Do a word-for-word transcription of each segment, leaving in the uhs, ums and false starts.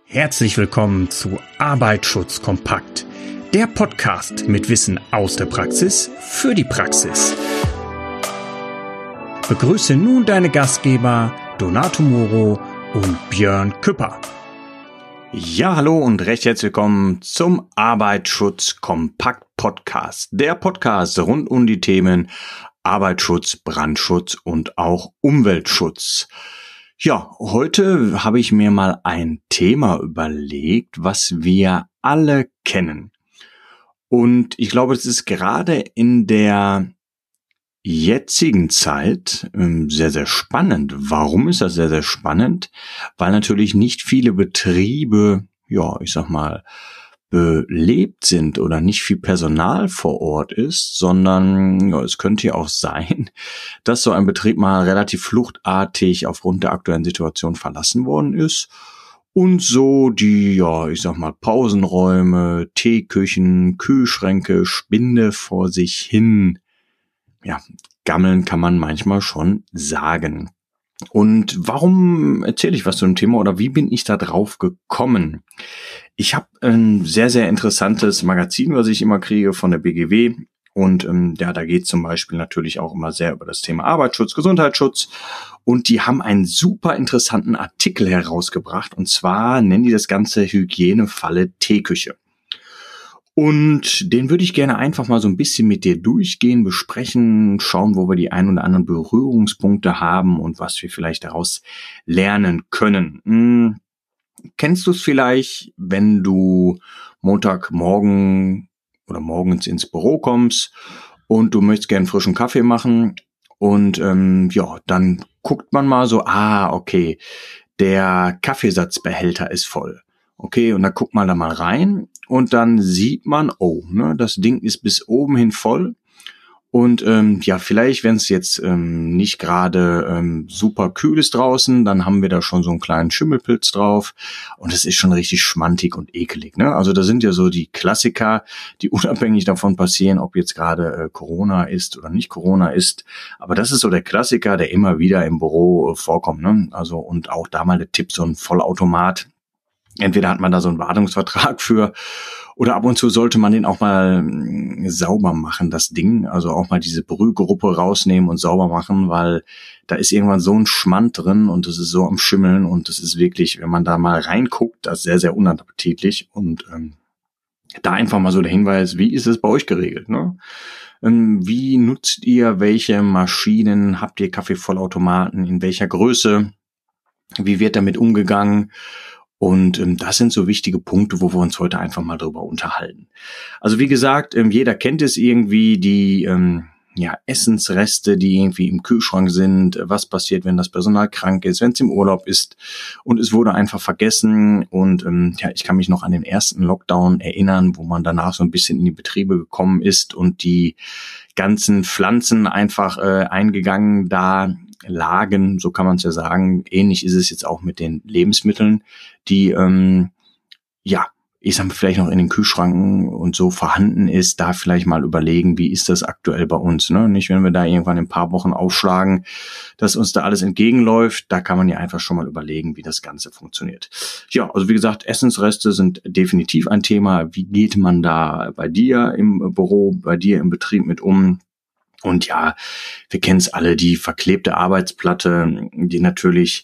Herzlich willkommen zu Arbeitsschutz kompakt, der Podcast mit Wissen aus der Praxis für die Praxis. Begrüße nun deine Gastgeber Donato Moro und Björn Küpper. Ja, hallo und recht herzlich willkommen zum Arbeitsschutz kompakt Podcast, der Podcast rund um die Themen Arbeitsschutz, Brandschutz und auch Umweltschutz. Ja, heute habe ich mir mal ein Thema überlegt, was wir alle kennen. Und ich glaube, es ist gerade in der jetzigen Zeit ähm, sehr, sehr spannend. Warum ist das sehr, sehr spannend? Weil natürlich nicht viele Betriebe, ja, ich sag mal, belebt sind oder nicht viel Personal vor Ort ist, sondern ja, es könnte ja auch sein, dass so ein Betrieb mal relativ fluchtartig aufgrund der aktuellen Situation verlassen worden ist und so die, ja, ich sag mal, Pausenräume, Teeküchen, Kühlschränke, Spinde vor sich hin, ja, gammeln kann man manchmal schon sagen. Und warum erzähle ich was zu dem Thema oder wie bin ich da drauf gekommen? Ich habe ein sehr, sehr interessantes Magazin, was ich immer kriege von der B G W. Und ähm, ja, da geht zum Beispiel natürlich auch immer sehr über das Thema Arbeitsschutz, Gesundheitsschutz. Und die haben einen super interessanten Artikel herausgebracht. Und zwar nennen die das Ganze Hygienefalle Teeküche. Und den würde ich gerne einfach mal so ein bisschen mit dir durchgehen, besprechen, schauen, wo wir die ein oder anderen Berührungspunkte haben und was wir vielleicht daraus lernen können. Hm, kennst du es vielleicht, wenn du Montagmorgen oder morgens ins Büro kommst und du möchtest gerne frischen Kaffee machen und ähm, ja, dann guckt man mal so, ah, okay, der Kaffeesatzbehälter ist voll. Okay, und dann guckt man da mal rein und dann sieht man, oh, ne, das Ding ist bis oben hin voll. Und ähm, ja, vielleicht, wenn es jetzt ähm, nicht gerade ähm, super kühl ist draußen, dann haben wir da schon so einen kleinen Schimmelpilz drauf. Und es ist schon richtig schmantig und ekelig, ne? Also da sind ja so die Klassiker, die unabhängig davon passieren, ob jetzt gerade äh, Corona ist oder nicht Corona ist. Aber das ist so der Klassiker, der immer wieder im Büro äh, vorkommt, ne? Also und auch da mal der Tipp, so ein Vollautomat. Entweder hat man da so einen Wartungsvertrag für oder ab und zu sollte man den auch mal mh, sauber machen, das Ding. Also auch mal diese Brühgruppe rausnehmen und sauber machen, weil da ist irgendwann so ein Schmand drin und es ist so am Schimmeln und es ist wirklich, wenn man da mal reinguckt, das ist sehr, sehr unappetitlich. Und ähm, da einfach mal so der Hinweis, wie ist es bei euch geregelt, ne? Ähm, wie nutzt ihr welche Maschinen? Habt ihr Kaffeevollautomaten? In welcher Größe? Wie wird damit umgegangen? Und ähm, das sind so wichtige Punkte, wo wir uns heute einfach mal drüber unterhalten. Also wie gesagt, ähm, jeder kennt es irgendwie, die ähm, ja Essensreste, die irgendwie im Kühlschrank sind. Was passiert, wenn das Personal krank ist, wenn es im Urlaub ist und es wurde einfach vergessen. Und ähm, ja, ich kann mich noch an den ersten Lockdown erinnern, wo man danach so ein bisschen in die Betriebe gekommen ist und die ganzen Pflanzen einfach äh, eingegangen da lagen, so kann man es ja sagen. Ähnlich ist es jetzt auch mit den Lebensmitteln, die, ähm, ja, ich sag mal, vielleicht noch in den Kühlschranken und so vorhanden ist, da vielleicht mal überlegen, wie ist das aktuell bei uns, ne? Nicht, wenn wir da irgendwann in ein paar Wochen aufschlagen, dass uns da alles entgegenläuft, da kann man ja einfach schon mal überlegen, wie das Ganze funktioniert. Ja, also wie gesagt, Essensreste sind definitiv ein Thema. Wie geht man da bei dir im Büro, bei dir im Betrieb mit um? Und ja, wir kennen es alle, die verklebte Arbeitsplatte, die natürlich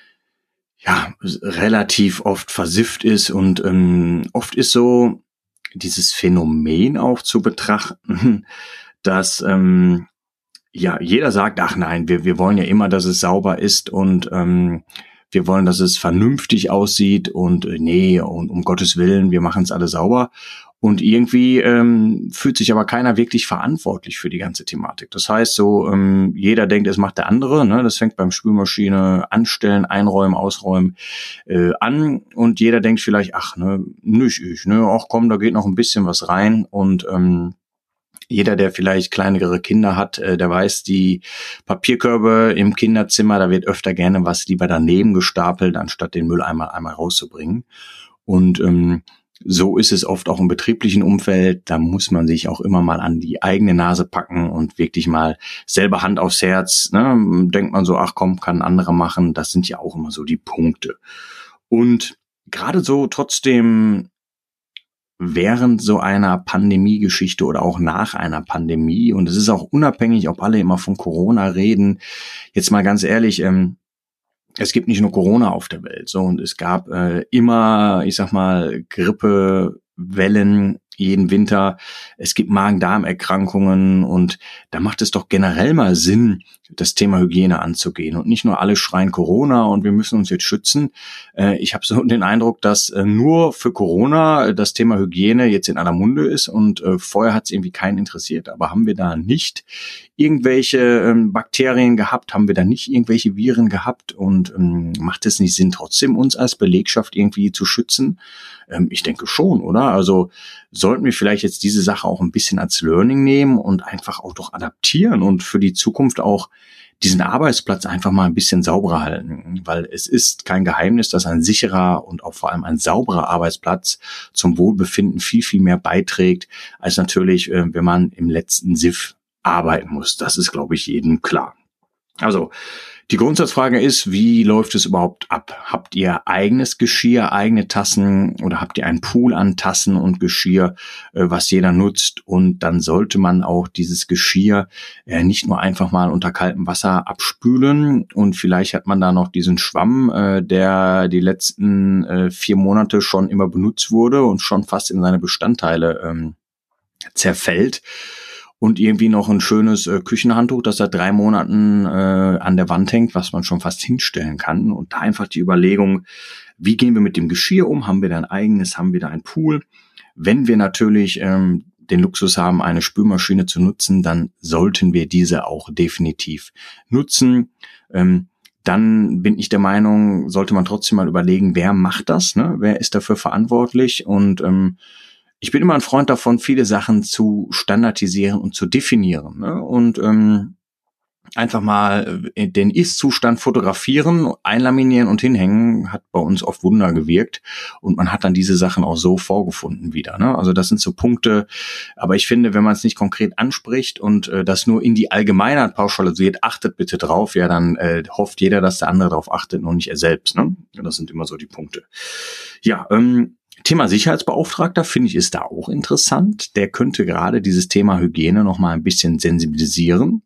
ja relativ oft versifft ist und ähm, oft ist so dieses Phänomen auch zu betrachten, dass ähm, ja jeder sagt, ach nein, wir wir wollen ja immer, dass es sauber ist und ähm, wir wollen, dass es vernünftig aussieht und äh, nee, und um Gottes Willen, wir machen es alle sauber. Und irgendwie ähm, fühlt sich aber keiner wirklich verantwortlich für die ganze Thematik. Das heißt so, ähm, jeder denkt, es macht der andere, ne? Das fängt beim Spülmaschine anstellen, einräumen, ausräumen äh, an. Und jeder denkt vielleicht, ach, ne, nicht ich, ne, ach komm, da geht noch ein bisschen was rein. Und ähm, jeder, der vielleicht kleinere Kinder hat, äh, der weiß, die Papierkörbe im Kinderzimmer, da wird öfter gerne was lieber daneben gestapelt, anstatt den Mülleimer einmal rauszubringen. Und ähm, so ist es oft auch im betrieblichen Umfeld. Da muss man sich auch immer mal an die eigene Nase packen und wirklich mal selber Hand aufs Herz. Ne? Denkt man so, ach komm, kann ein anderer machen. Das sind ja auch immer so die Punkte. Und gerade so trotzdem während so einer Pandemiegeschichte oder auch nach einer Pandemie, und es ist auch unabhängig, ob alle immer von Corona reden, jetzt mal ganz ehrlich, ähm, es gibt nicht nur Corona auf der Welt, so, und es gab äh, immer, ich sag mal, Grippewellen jeden Winter. Es gibt Magen-Darm-Erkrankungen, und da macht es doch generell mal Sinn, das Thema Hygiene anzugehen und nicht nur alle schreien Corona und wir müssen uns jetzt schützen. Äh, ich habe so den Eindruck, dass äh, nur für Corona das Thema Hygiene jetzt in aller Munde ist, und äh, vorher hat es irgendwie keinen interessiert. Aber haben wir da nicht irgendwelche ähm, Bakterien gehabt? Haben wir da nicht irgendwelche Viren gehabt? Und ähm, macht es nicht Sinn, trotzdem uns als Belegschaft irgendwie zu schützen? Ähm, ich denke schon, oder? Also sollten wir vielleicht jetzt diese Sache auch ein bisschen als Learning nehmen und einfach auch doch adaptieren und für die Zukunft auch diesen Arbeitsplatz einfach mal ein bisschen sauberer halten. Weil es ist kein Geheimnis, dass ein sicherer und auch vor allem ein sauberer Arbeitsplatz zum Wohlbefinden viel, viel mehr beiträgt, als natürlich, äh, wenn man im letzten Siff arbeiten muss. Das ist, glaube ich, jedem klar. Also, die Grundsatzfrage ist, wie läuft es überhaupt ab? Habt ihr eigenes Geschirr, eigene Tassen, oder habt ihr einen Pool an Tassen und Geschirr, was jeder nutzt? Und dann sollte man auch dieses Geschirr nicht nur einfach mal unter kaltem Wasser abspülen, und vielleicht hat man da noch diesen Schwamm, der die letzten vier Monate schon immer benutzt wurde und schon fast in seine Bestandteile zerfällt. Und irgendwie noch ein schönes äh, Küchenhandtuch, das seit drei Monaten äh, an der Wand hängt, was man schon fast hinstellen kann. Und da einfach die Überlegung, wie gehen wir mit dem Geschirr um? Haben wir da ein eigenes? Haben wir da einen Pool? Wenn wir natürlich ähm, den Luxus haben, eine Spülmaschine zu nutzen, dann sollten wir diese auch definitiv nutzen. Ähm, dann bin ich der Meinung, sollte man trotzdem mal überlegen, wer macht das? Ne? Wer ist dafür verantwortlich? Und ähm, ich bin immer ein Freund davon, viele Sachen zu standardisieren und zu definieren, ne? Und ähm, einfach mal den Ist-Zustand fotografieren, einlaminieren und hinhängen, hat bei uns oft Wunder gewirkt, und man hat dann diese Sachen auch so vorgefunden wieder, ne? Also das sind so Punkte, aber ich finde, wenn man es nicht konkret anspricht und äh, das nur in die Allgemeinheit pauschalisiert, achtet bitte drauf, ja, dann äh, hofft jeder, dass der andere darauf achtet und nicht er selbst, ne? Das sind immer so die Punkte. Ja, ähm, Thema Sicherheitsbeauftragter finde ich ist da auch interessant. Der könnte gerade dieses Thema Hygiene noch mal ein bisschen sensibilisieren.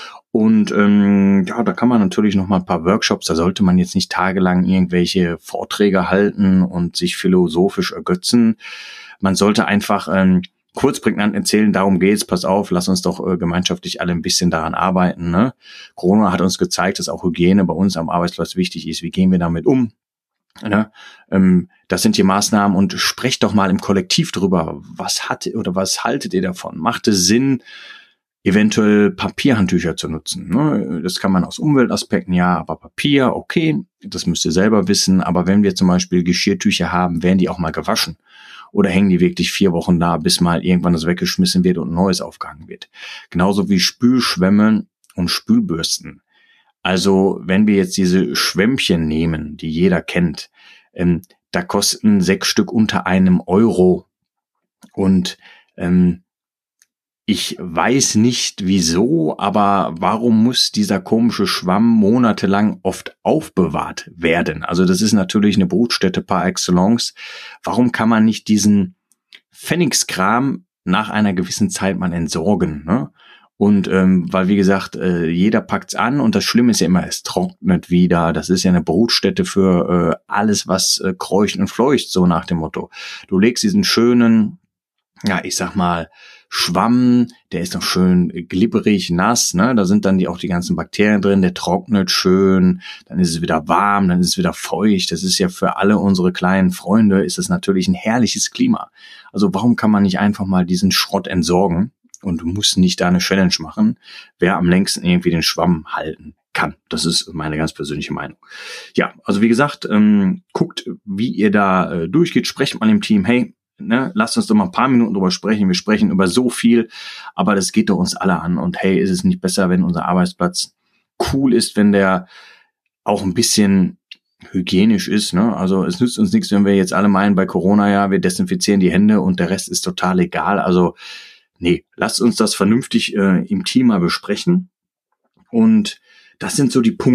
Und ähm, ja, da kann man natürlich noch mal ein paar Workshops, da sollte man jetzt nicht tagelang irgendwelche Vorträge halten und sich philosophisch ergötzen. Man sollte einfach ähm, kurz prägnant erzählen, darum geht's, pass auf, lass uns doch äh, gemeinschaftlich alle ein bisschen daran arbeiten, ne? Corona hat uns gezeigt, dass auch Hygiene bei uns am Arbeitsplatz wichtig ist. Wie gehen wir damit um? Ne? Ähm, das sind die Maßnahmen, und sprecht doch mal im Kollektiv drüber. Was hat oder was haltet ihr davon? Macht es Sinn, eventuell Papierhandtücher zu nutzen? Ne? Das kann man aus Umweltaspekten, ja, aber Papier, okay, das müsst ihr selber wissen. Aber wenn wir zum Beispiel Geschirrtücher haben, werden die auch mal gewaschen? Oder hängen die wirklich vier Wochen da, bis mal irgendwann das weggeschmissen wird und ein neues aufgehangen wird? Genauso wie Spülschwämme und Spülbürsten. Also wenn wir jetzt diese Schwämmchen nehmen, die jeder kennt, ähm, da kosten sechs Stück unter einem Euro. Und ähm, ich weiß nicht wieso, aber warum muss dieser komische Schwamm monatelang oft aufbewahrt werden? Also das ist natürlich eine Brutstätte par excellence. Warum kann man nicht diesen Pfennigskram nach einer gewissen Zeit mal entsorgen, ne? Und ähm, weil, wie gesagt, äh, jeder packt's an, und das Schlimme ist ja immer, es trocknet wieder. Das ist ja eine Brutstätte für äh, alles, was äh, kreucht und fleucht, so nach dem Motto. Du legst diesen schönen, ja, ich sag mal, Schwamm, der ist noch schön glibberig, nass, ne? Da sind dann die auch die ganzen Bakterien drin, der trocknet schön, dann ist es wieder warm, dann ist es wieder feucht. Das ist ja für alle unsere kleinen Freunde, ist es natürlich ein herrliches Klima. Also warum kann man nicht einfach mal diesen Schrott entsorgen? Und du musst nicht da eine Challenge machen, wer am längsten irgendwie den Schwamm halten kann. Das ist meine ganz persönliche Meinung. Ja, also wie gesagt, ähm, guckt, wie ihr da äh, durchgeht, sprecht mal im Team, hey, ne, lasst uns doch mal ein paar Minuten drüber sprechen. Wir sprechen über so viel, aber das geht doch uns alle an. Und hey, ist es nicht besser, wenn unser Arbeitsplatz cool ist, wenn der auch ein bisschen hygienisch ist, ne? Also es nützt uns nichts, wenn wir jetzt alle meinen, bei Corona, ja, wir desinfizieren die Hände und der Rest ist total egal. Also nee, lasst uns das vernünftig äh, im Team mal besprechen. Und das sind so die Punkte.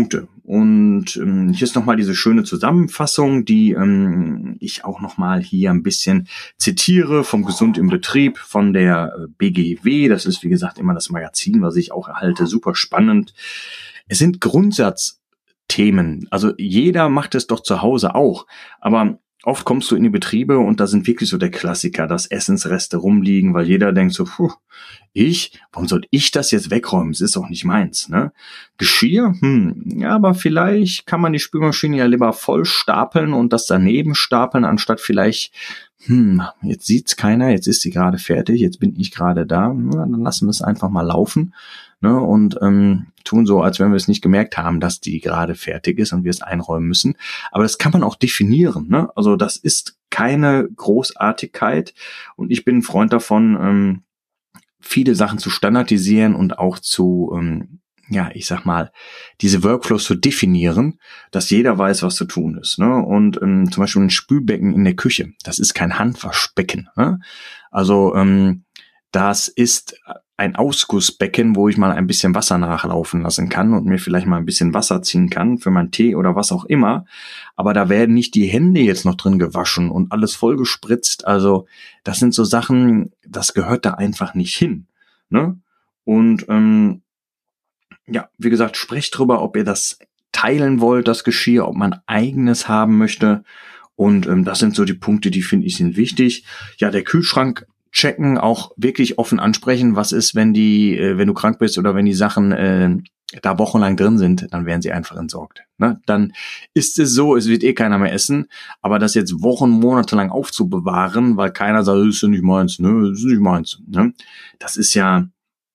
und ähm, hier ist nochmal diese schöne Zusammenfassung, die ähm, ich auch nochmal hier ein bisschen zitiere vom Gesund im Betrieb von der äh, B G W. Das ist, wie gesagt, immer das Magazin, was ich auch erhalte. Super spannend. Es sind Grundsatzthemen. Also jeder macht es doch zu Hause auch. Aber oft kommst du in die Betriebe und da sind wirklich so der Klassiker, dass Essensreste rumliegen, weil jeder denkt so, puh, ich, warum soll ich das jetzt wegräumen? Es ist doch nicht meins, ne? Geschirr, hm, ja, aber vielleicht kann man die Spülmaschine ja lieber voll stapeln und das daneben stapeln, anstatt vielleicht, hm, jetzt sieht's keiner, jetzt ist sie gerade fertig, jetzt bin ich gerade da, na, dann lassen wir es einfach mal laufen, ne? Und ähm, tun so, als wenn wir es nicht gemerkt haben, dass die gerade fertig ist und wir es einräumen müssen. Aber das kann man auch definieren, ne? Also das ist keine Großartigkeit und ich bin ein Freund davon, ähm, viele Sachen zu standardisieren und auch zu, ähm, ja, ich sag mal, diese Workflows zu definieren, dass jeder weiß, was zu tun ist, ne? Und ähm, zum Beispiel ein Spülbecken in der Küche, das ist kein Handwaschbecken, ne? Also ähm, das ist ein Ausgussbecken, wo ich mal ein bisschen Wasser nachlaufen lassen kann und mir vielleicht mal ein bisschen Wasser ziehen kann für meinen Tee oder was auch immer. Aber da werden nicht die Hände jetzt noch drin gewaschen und alles voll gespritzt. Also das sind so Sachen, das gehört da einfach nicht hin, ne? Und ähm, ja, wie gesagt, sprecht drüber, ob ihr das teilen wollt, das Geschirr, ob man eigenes haben möchte. Und ähm, das sind so die Punkte, die finde ich sind wichtig. Ja, der Kühlschrank checken, auch wirklich offen ansprechen, was ist, wenn die, äh, wenn du krank bist oder wenn die Sachen äh, da wochenlang drin sind, dann werden sie einfach entsorgt. Ne? Dann ist es so, es wird eh keiner mehr essen, aber das jetzt Wochen, Monate lang aufzubewahren, weil keiner sagt, das ist ja nicht meins, ne, das ist nicht meins, ne? Das ist ja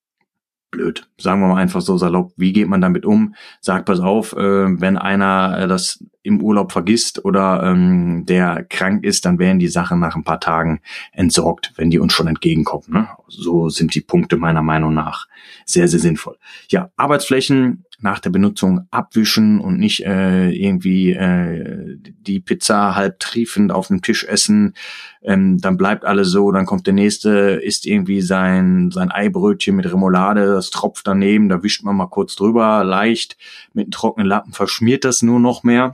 blöd, sagen wir mal einfach so salopp. Wie geht man damit um? Sagt, pass auf, äh, wenn einer äh, das im Urlaub vergisst oder ähm, der krank ist, dann werden die Sachen nach ein paar Tagen entsorgt, wenn die uns schon entgegenkommen. Ne? So sind die Punkte meiner Meinung nach sehr, sehr sinnvoll. Ja, Arbeitsflächen nach der Benutzung abwischen und nicht äh, irgendwie äh, die Pizza halb triefend auf dem Tisch essen. Ähm, dann bleibt alles so, dann kommt der Nächste, isst irgendwie sein sein Eibrötchen mit Remoulade, das tropft daneben, da wischt man mal kurz drüber, leicht mit einem trockenen Lappen verschmiert das nur noch mehr.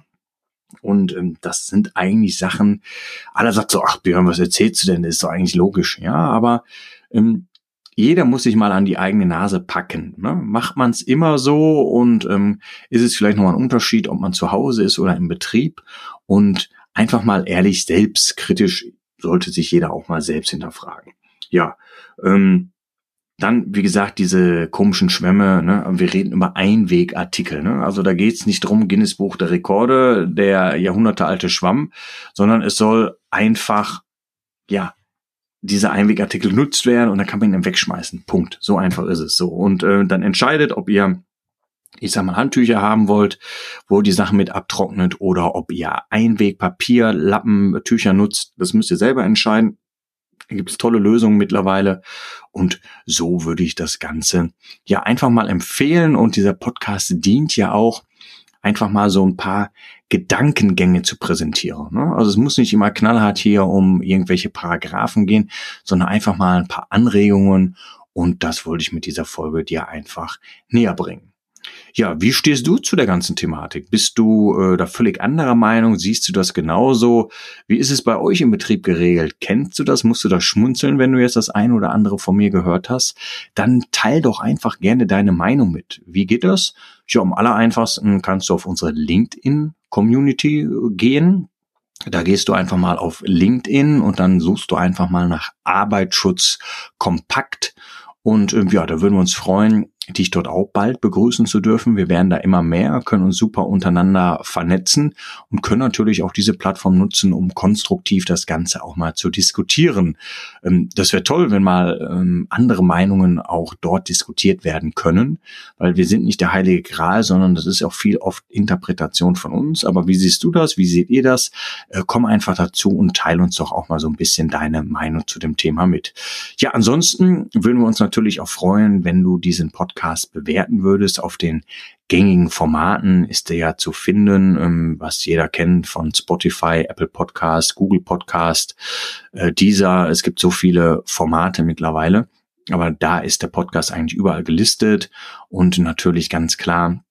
Und ähm, das sind eigentlich Sachen, alle sagt so, ach Björn, was erzählst du denn, das ist doch eigentlich logisch. Ja, aber ähm, jeder muss sich mal an die eigene Nase packen. Ne? Macht man es immer so und ähm, ist es vielleicht nochmal ein Unterschied, ob man zu Hause ist oder im Betrieb? Und einfach mal ehrlich, selbstkritisch sollte sich jeder auch mal selbst hinterfragen. Ja, ähm, dann, wie gesagt, diese komischen Schwämme, ne? Wir reden über Einwegartikel, ne? Also da geht's nicht drum, Guinness Buch der Rekorde, der jahrhundertealte Schwamm, sondern es soll einfach, ja, diese Einwegartikel genutzt werden und dann kann man ihn wegschmeißen. Punkt. So einfach ist es so. Und äh, dann entscheidet, ob ihr, ich sag mal, Handtücher haben wollt, wo die Sachen mit abtrocknet oder ob ihr Einwegpapier, Lappen, Tücher nutzt. Das müsst ihr selber entscheiden. Da gibt es tolle Lösungen mittlerweile und so würde ich das Ganze ja einfach mal empfehlen und dieser Podcast dient ja auch einfach mal so ein paar Gedankengänge zu präsentieren. Ne? Also es muss nicht immer knallhart hier um irgendwelche Paragraphen gehen, sondern einfach mal ein paar Anregungen und das wollte ich mit dieser Folge dir einfach näher bringen. Ja, wie stehst du zu der ganzen Thematik? Bist du äh, da völlig anderer Meinung? Siehst du das genauso? Wie ist es bei euch im Betrieb geregelt? Kennst du das? Musst du da schmunzeln, wenn du jetzt das ein oder andere von mir gehört hast? Dann teil doch einfach gerne deine Meinung mit. Wie geht das? Ja, am allereinfachsten kannst du auf unsere LinkedIn-Community gehen. Da gehst du einfach mal auf LinkedIn und dann suchst du einfach mal nach Arbeitsschutz kompakt. Und äh, ja, da würden wir uns freuen, dich dort auch bald begrüßen zu dürfen. Wir werden da immer mehr, können uns super untereinander vernetzen und können natürlich auch diese Plattform nutzen, um konstruktiv das Ganze auch mal zu diskutieren. Ähm, das wäre toll, wenn mal ähm, andere Meinungen auch dort diskutiert werden können, weil wir sind nicht der heilige Gral, sondern das ist auch viel oft Interpretation von uns. Aber wie siehst du das? Wie seht ihr das? Äh, komm einfach dazu und teile uns doch auch mal so ein bisschen deine Meinung zu dem Thema mit. Ja, ansonsten würden wir uns natürlich auch freuen, wenn du diesen Podcast bewerten würdest. Auf den gängigen Formaten ist der ja zu finden, ähm, was jeder kennt von Spotify, Apple Podcast, Google Podcast, äh, Deezer. Es gibt so viele Formate mittlerweile, aber da ist der Podcast eigentlich überall gelistet und natürlich ganz klar,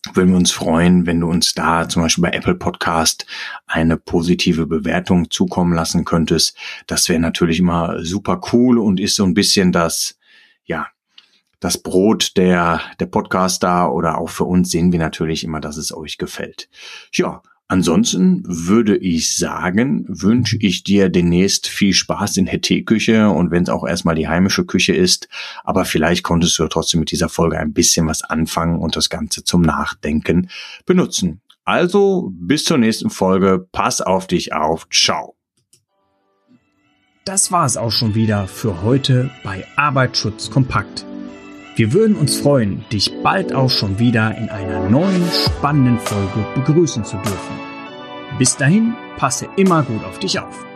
würden wir uns freuen, wenn du uns da zum Beispiel bei Apple Podcast eine positive Bewertung zukommen lassen könntest. Das wäre natürlich immer super cool und ist so ein bisschen das, ja, das Brot der, der Podcaster, oder auch für uns sehen wir natürlich immer, dass es euch gefällt. Ja, ansonsten würde ich sagen, wünsche ich dir demnächst viel Spaß in der Teeküche, und wenn es auch erstmal die heimische Küche ist, aber vielleicht konntest du trotzdem mit dieser Folge ein bisschen was anfangen und das Ganze zum Nachdenken benutzen. Also bis zur nächsten Folge, pass auf dich auf, ciao. Das war es auch schon wieder für heute bei Arbeitsschutz kompakt. Wir würden uns freuen, dich bald auch schon wieder in einer neuen spannenden Folge begrüßen zu dürfen. Bis dahin, passe immer gut auf dich auf.